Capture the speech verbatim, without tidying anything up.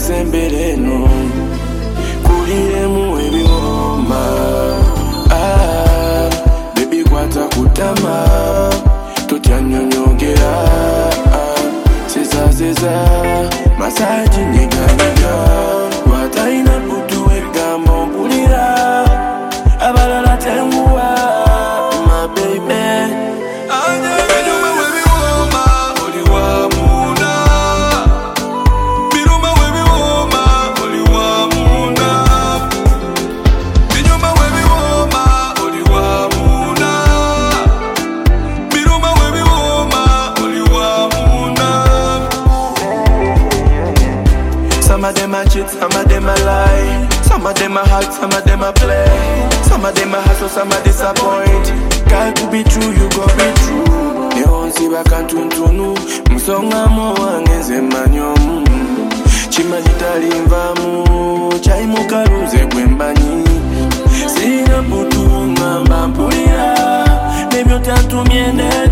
sembereno kuliremu ebiwoma. Ah, baby kwata kutama totya nyonyogera. Ah, seza seza masaji nyeganyega wataina putu egamba mpulira abalala tenguwa my baby. Some of them a cheat, some of them a lie. Some of them a hurt, some of them a play. Some of them a hustle, some a disappoint. Girl, to be true, you go be true. They won't see back and tuntunu. Msonga mo angeze manyomu. Chimanyi talimvamu. Chai mukaruze kwembanyi. Sina putu ngamba mpulira. Baby utatu miende.